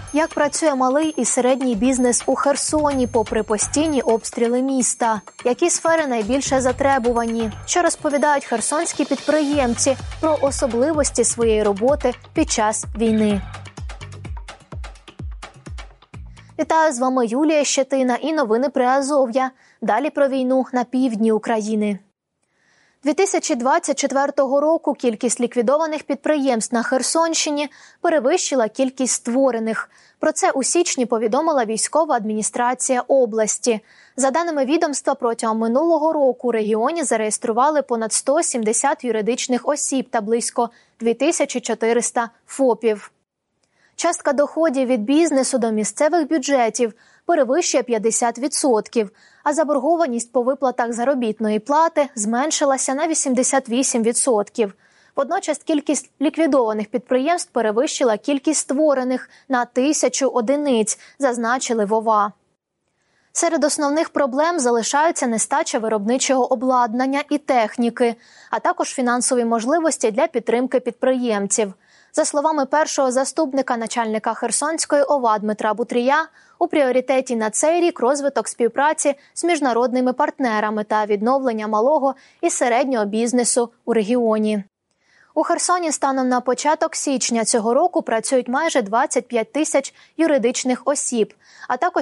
Як працює малий і середній бізнес у Херсоні попри постійні обстріли міста? Які сфери найбільше затребувані? Що розповідають херсонські підприємці про особливості своєї роботи під час війни? Вітаю, з вами Юлія Щетина і новини Приазов'я. Далі про війну на півдні України. 2024 року кількість ліквідованих підприємств на Херсонщині перевищила кількість створених. Про це у січні повідомила військова адміністрація області. За даними відомства, протягом минулого року у регіоні зареєстрували понад 170 юридичних осіб та близько 2400 ФОПів. Частка доходів від бізнесу до місцевих бюджетів перевищує 50%, а заборгованість по виплатах заробітної плати зменшилася на 88%. Водночас кількість ліквідованих підприємств перевищила кількість створених на 1000 одиниць, зазначили в ОВА. Серед основних проблем залишаються нестача виробничого обладнання і техніки, а також фінансові можливості для підтримки підприємців. За словами першого заступника начальника Херсонської ОВА Дмитра Бутрія, у пріоритеті на цей рік розвиток співпраці з міжнародними партнерами та відновлення малого і середнього бізнесу у регіоні. У Херсоні станом на початок січня цього року працюють майже 25 тисяч юридичних осіб, а також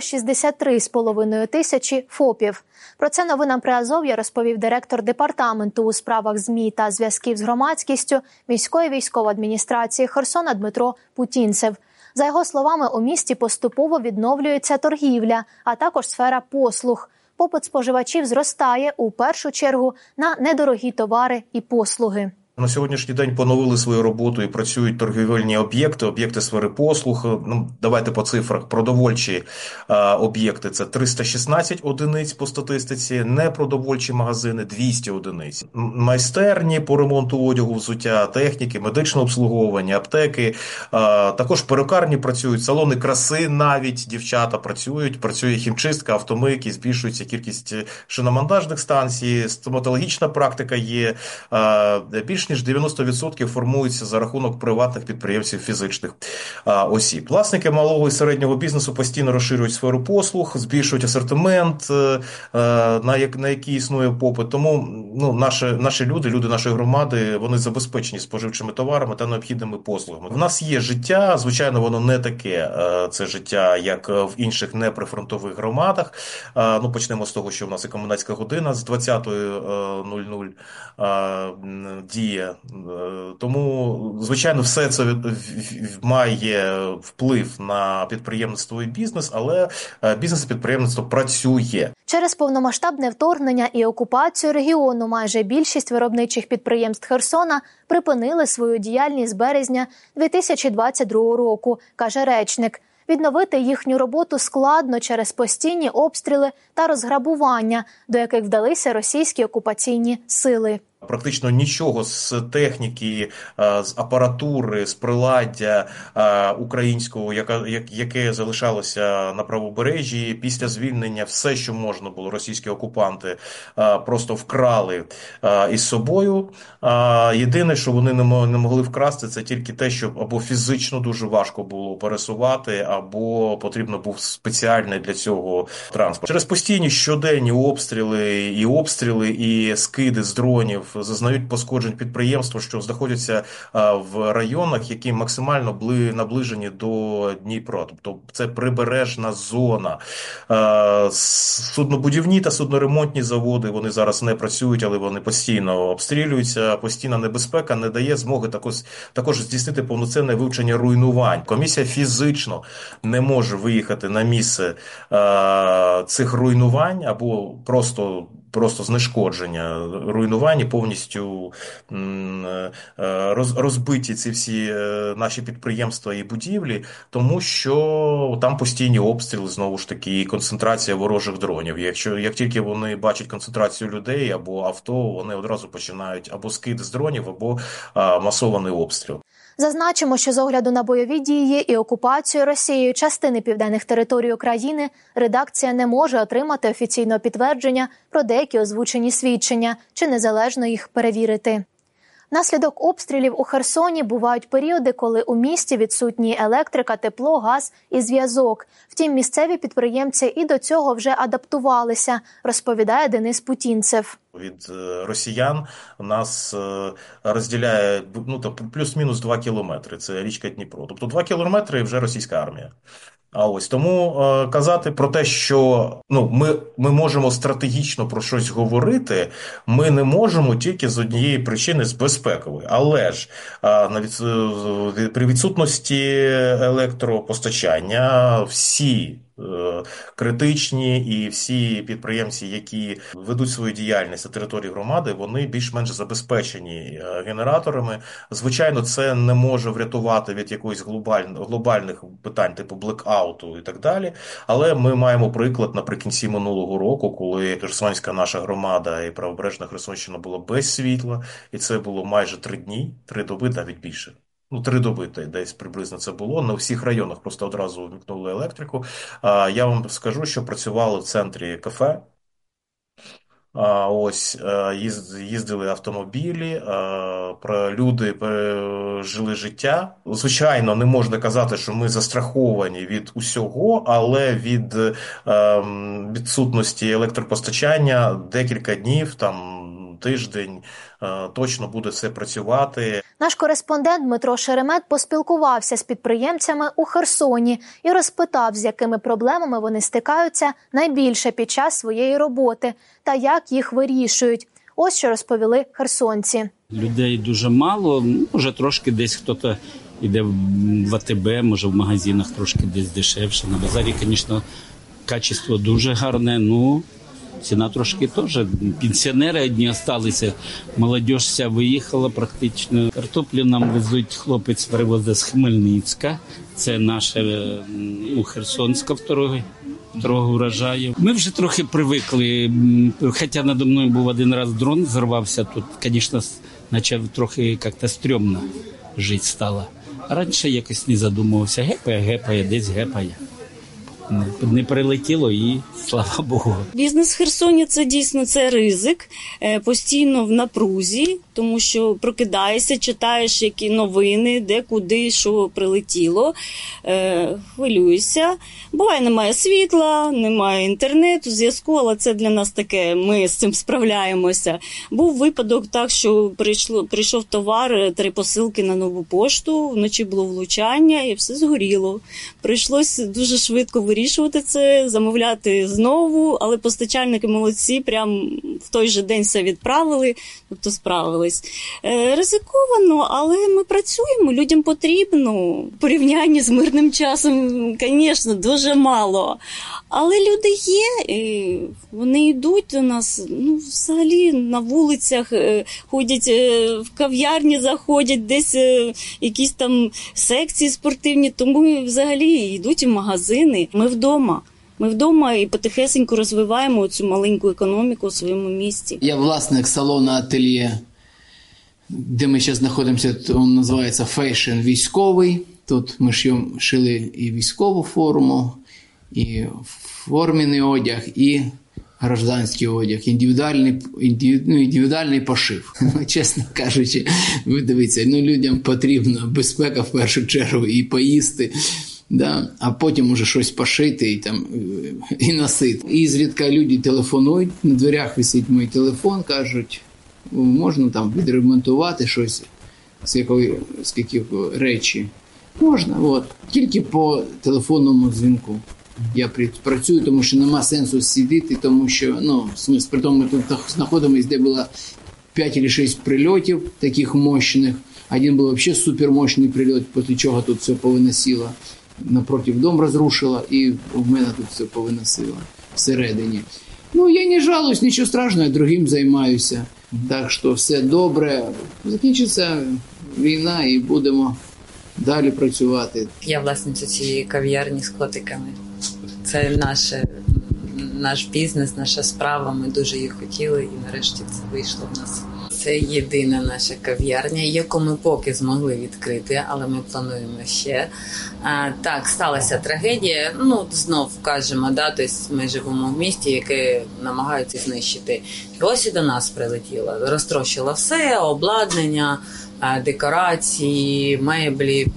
63,5 тисячі ФОПів. Про це новинам Приазов'я розповів директор департаменту у справах ЗМІ та зв'язків з громадськістю міської військової адміністрації Херсона Дмитро Путінцев. За його словами, у місті поступово відновлюється торгівля, а також сфера послуг. Попит споживачів зростає у першу чергу на недорогі товари і послуги. На сьогоднішній день поновили свою роботу і працюють торгівельні об'єкти сфери послуг. Давайте по цифрах. Продовольчі об'єкти – це 316 одиниць по статистиці, непродовольчі магазини – 200 одиниць. Майстерні по ремонту одягу, взуття, техніки, медичне обслуговування, аптеки, також перукарні працюють, салони краси навіть, дівчата працюють, працює хімчистка, автомийки, збільшується кількість шиномонтажних станцій, стоматологічна практика є, більш ніж 90% формуються за рахунок приватних підприємців фізичних осіб. Власники малого і середнього бізнесу постійно розширюють сферу послуг, збільшують асортимент, на який існує попит. Тому наші люди нашої громади, вони забезпечені споживчими товарами та необхідними послугами. В нас є життя, звичайно, воно не таке, це життя, як в інших неприфронтових громадах. Почнемо з того, що в нас і комендантська година з 20:00 діє. Тому, звичайно, все це має вплив на підприємництво і бізнес, але бізнес і підприємництво працює. Через повномасштабне вторгнення і окупацію регіону майже більшість виробничих підприємств Херсона припинили свою діяльність з березня 2022 року, каже речник. Відновити їхню роботу складно через постійні обстріли та розграбування, до яких вдалися російські окупаційні сили. Практично нічого з техніки, з апаратури, з приладдя українського, яке залишалося на правобережжі, після звільнення все, що можна було, російські окупанти просто вкрали із собою. Єдине, що вони не могли вкрасти, це тільки те, що або фізично дуже важко було пересувати, або потрібно був спеціальний для цього транспорт. Через постійні щоденні обстріли і скиди з дронів зазнають пошкоджень підприємства, що знаходяться в районах, які максимально наближені до Дніпра. Тобто це прибережна зона. Суднобудівні та судноремонтні заводи, вони зараз не працюють, але вони постійно обстрілюються. Постійна небезпека не дає змоги також здійснити повноцінне вивчення руйнувань. Комісія фізично не може виїхати на місце цих руйнувань або просто знешкодження, руйнування, повністю розбиті ці всі наші підприємства і будівлі, тому що там постійні обстріли, знову ж таки, і концентрація ворожих дронів. Як тільки вони бачать концентрацію людей або авто, вони одразу починають або скид з дронів, або масований обстріл. Зазначимо, що з огляду на бойові дії і окупацію Росією частини південних територій України редакція не може отримати офіційного підтвердження про деякі озвучені свідчення чи незалежно їх перевірити. Внаслідок обстрілів у Херсоні бувають періоди, коли у місті відсутні електрика, тепло, газ і зв'язок. Втім, місцеві підприємці і до цього вже адаптувалися, розповідає Денис Путінцев. Від росіян нас розділяє плюс-мінус 2 кілометри, це річка Дніпро. Тобто 2 кілометри і вже російська армія. А ось тому казати про те, що ми можемо стратегічно про щось говорити, ми не можемо тільки з однієї причини, з безпекової. Але ж при відсутності електропостачання всі критичні і всі підприємці, які ведуть свою діяльність на території громади, вони більш-менш забезпечені генераторами. Звичайно, це не може врятувати від якоїсь глобальних питань, типу блекауту і так далі. Але ми маємо приклад наприкінці минулого року, коли Херсонська наша громада і правобережна Херсонщина була без світла, і це було майже 3 дні, 3 доби, навіть більше. 3 доби десь приблизно це було. На всіх районах просто одразу вмикнули електрику. Я вам скажу, що працювали в центрі кафе. Ось їздили автомобілі, люди жили життя. Звичайно, не можна казати, що ми застраховані від усього, але від відсутності електропостачання декілька днів, тиждень, точно буде все працювати. Наш кореспондент Дмитро Шеремет поспілкувався з підприємцями у Херсоні і розпитав, з якими проблемами вони стикаються найбільше під час своєї роботи та як їх вирішують. Ось що розповіли херсонці. Людей дуже мало, може трошки десь хтось йде в АТБ, може в магазинах трошки десь дешевше. На базарі, звісно, качество дуже гарне, ціна трошки теж. Пенсіонери одні залишилися, молодь вся виїхала практично. Картоплю нам везуть, хлопець привозить з Хмельницька. Це наше Херсонська второго врожаю. Ми вже трохи привикли, хоча надо мною був один раз дрон, зірвався. Тут, звісно, почав трохи як-то стрьомно жити стало. Раніше якось не задумувався, гепає, десь гепає. Не прилетіло і слава Богу. Бізнес в Херсоні – це дійсно ризик, постійно в напрузі, тому що прокидаєшся, читаєш які новини, де, куди, що прилетіло, хвилюєшся. Буває, немає світла, немає інтернету, зв'язку, але це для нас таке, ми з цим справляємося. Був випадок так, що прийшов товар, 3 посилки на Нову пошту, вночі було влучання і все згоріло. Прийшлось дуже швидко вирішувати це, замовляти знову, але постачальники молодці, прям в той же день все відправили, тобто справились. Ризиковано, але ми працюємо, людям потрібно. В порівнянні з мирним часом, звісно, дуже мало. Але люди є, і вони йдуть до нас, взагалі на вулицях, ходять в кав'ярні, заходять, десь якісь там секції спортивні, тому взагалі йдуть в магазини. Ми вдома і потихесеньку розвиваємо цю маленьку економіку у своєму місті. Я власник салону «Ательє», де ми зараз знаходимося, він називається «Фейшн військовий». Тут ми шили і військову форму, і формений одяг, і гражданський одяг, індивідуальний пошив. Чесно кажучи, ви дивіться, людям потрібна безпека в першу чергу і поїсти, а потім уже щось пошити і носити. І зрідка люди телефонують, на дверях висить мій телефон, кажуть, можна відремонтувати щось з яких речі. Можна, тільки по телефонному дзвінку. Я працюю, тому що нема сенсу сидіти, тому що, при тому ми тут знаходимося, де було 5 чи 6 прильотів таких мощних. Один був взагалі супермощний прильот, після чого тут все повиносило. Напротив дом розрушило, і в мене тут все повиносило всередині. Я не жалуюсь, нічого страшного, я другим займаюся. Так що все добре. Закінчиться війна і будемо далі працювати. Я власниця цієї кав'ярні з котиками. Це наш бізнес, наша справа. Ми дуже її хотіли і нарешті це вийшло в нас. Це єдина наша кав'ярня, яку ми поки змогли відкрити, але ми плануємо ще. Так, сталася трагедія. Знов кажемо, тобто ми живемо в місті, яке намагаються знищити. І ось і до нас прилетіло. Розтрощило все, обладнання, декорації, меблі,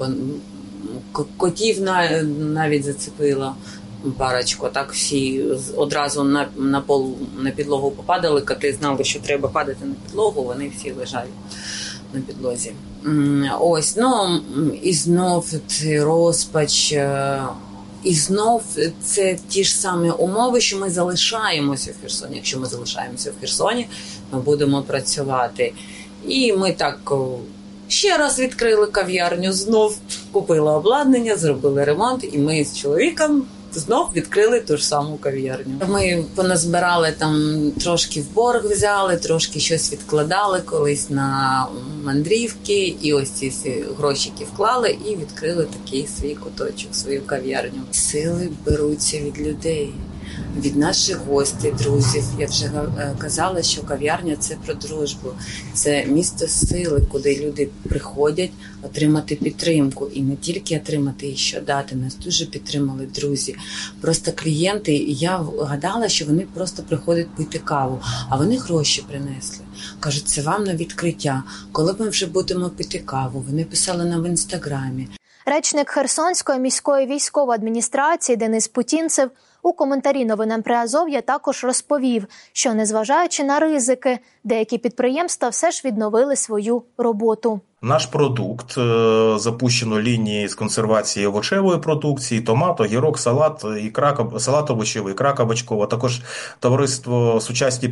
котів навіть зацепило. Парочку, так всі одразу на підлогу попадали, коти знали, що треба падати на підлогу, вони всі лежали на підлозі. Ось, і знов це розпач, і знов це ті ж самі умови, що ми залишаємося в Херсоні. Якщо ми залишаємося в Херсоні, ми будемо працювати. І ми так ще раз відкрили кав'ярню, знов купили обладнання, зробили ремонт, і ми з чоловіком знов відкрили ту ж саму кав'ярню. Ми поназбирали там, трошки в борг взяли, трошки щось відкладали колись на мандрівки, і ось ці всі грошики вклали і відкрили такий свій куточок, свою кав'ярню. Сили беруться від людей, від наших гостей, друзів. Я вже казала, що кав'ярня – це про дружбу. Це місто сили, куди люди приходять отримати підтримку. І не тільки отримати, і що дати. Нас дуже підтримали друзі. Просто клієнти, і я гадала, що вони просто приходять пити каву, а вони гроші принесли. Кажуть, це вам на відкриття. Коли ми вже будемо пити каву? Вони писали нам в Інстаграмі. Речник Херсонської міської військової адміністрації Денис Путінцев у коментарі новинам Приазов'я також розповів, що, незважаючи на ризики, деякі підприємства все ж відновили свою роботу. Наш продукт, запущено лінії з консервації овочевої продукції, томат, огірок, салат, салат овочевий, ікра кабачкова, також товариство сучасні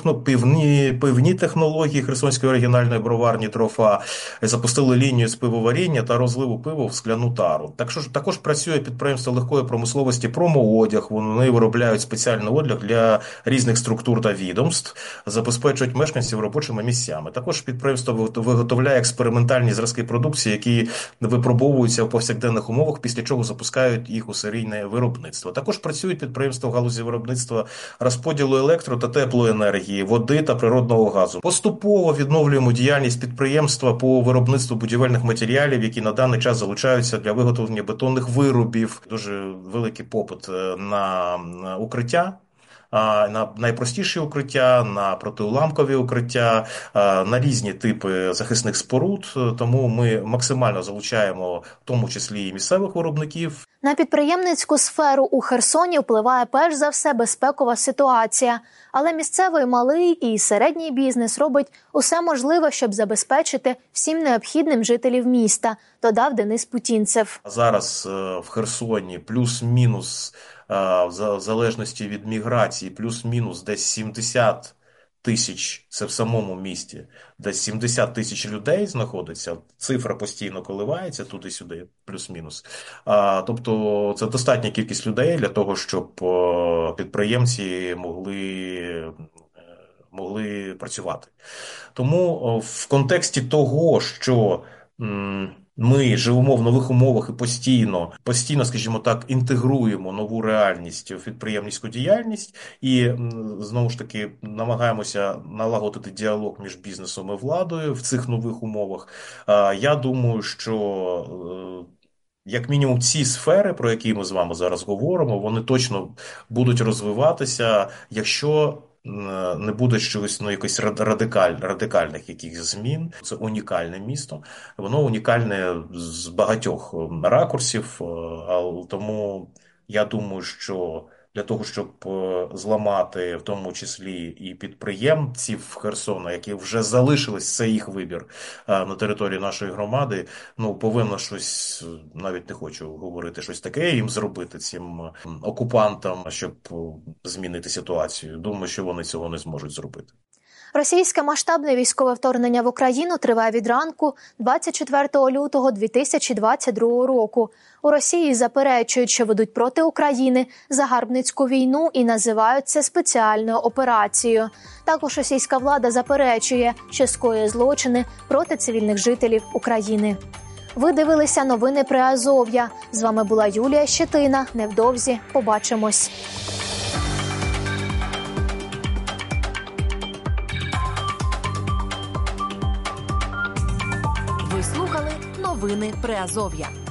пивні технології Херсонської оригінальної броварні «Трофа» запустили лінію з пивоваріння та розливу пива в скляну тару. Також працює підприємство легкої промисловості «Промоодяг», вони виробляють спеціальний одяг для різних структур та відомств, забезпечують мешканців робочими місцями. Також підприємство виготовляє експериментальні зразки продукції, які випробовуються в повсякденних умовах, після чого запускають їх у серійне виробництво. Також працюють підприємства в галузі виробництва розподілу електро- та теплоенергії, води та природного газу. Поступово відновлюємо діяльність підприємства по виробництву будівельних матеріалів, які на даний час залучаються для виготовлення бетонних виробів. Дуже великий попит на укриття. На найпростіші укриття, на протиуламкові укриття, на різні типи захисних споруд, тому ми максимально залучаємо в тому числі і місцевих виробників. На підприємницьку сферу у Херсоні впливає перш за все безпекова ситуація, але місцевий малий і середній бізнес робить усе можливе, щоб забезпечити всім необхідним жителів міста, додав Денис Путінцев. Зараз в Херсоні плюс-мінус, в залежності від міграції, плюс-мінус десь 70 тисяч, це в самому місті, десь 70 тисяч людей знаходиться, цифра постійно коливається туди-сюди, плюс-мінус. Тобто це достатня кількість людей для того, щоб підприємці могли працювати. Тому в контексті того, що ми живемо в нових умовах і постійно, скажімо так, інтегруємо нову реальність в підприємницьку діяльність і, знову ж таки, намагаємося налагодити діалог між бізнесом і владою в цих нових умовах. Я думаю, що як мінімум ці сфери, про які ми з вами зараз говоримо, вони точно будуть розвиватися, якщо не буде чогось, якось радикальних якихось змін. Це унікальне місто. Воно унікальне з багатьох ракурсів, тому я думаю, що для того, щоб зламати в тому числі і підприємців Херсона, які вже залишились, це їх вибір на території нашої громади, повинно щось, навіть не хочу говорити, щось таке їм зробити, цим окупантам, щоб змінити ситуацію. Думаю, що вони цього не зможуть зробити. Російське масштабне військове вторгнення в Україну триває від ранку 24 лютого 2022 року. У Росії заперечують, що ведуть проти України загарбницьку війну і називають це спеціальною операцією. Також російська влада заперечує, що скоює злочини проти цивільних жителів України. Ви дивилися новини Приазов'я. З вами була Юлія Щетина. Невдовзі побачимось. Ви слухали новини Приазов'я.